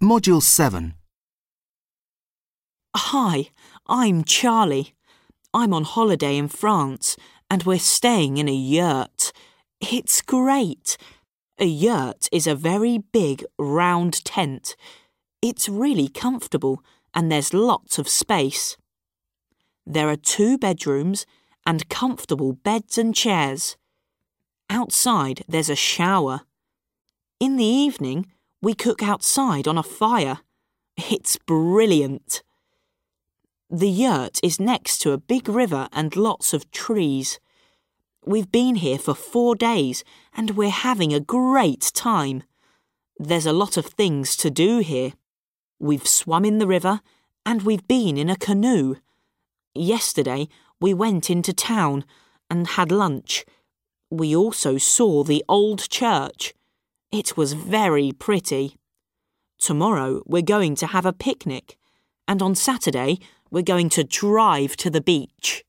Module 7. Hi, I'm Charlie. I'm on holiday in France and we're staying in a yurt. It's great. A yurt is a very big, round tent. It's really comfortable and there's lots of space. There are 2 bedrooms and comfortable beds and chairs. Outside there's a shower. In the evening, we cook outside on a fire. It's brilliant. The yurt is next to a big river and lots of trees. We've been here for 4 days and we're having a great time. There's a lot of things to do here. We've swum in the river and we've been in a canoe. Yesterday, we went into town and had lunch. We also saw the old church. It was very pretty. Tomorrow, we're going to have a picnic. And on Saturday, we're going to drive to the beach.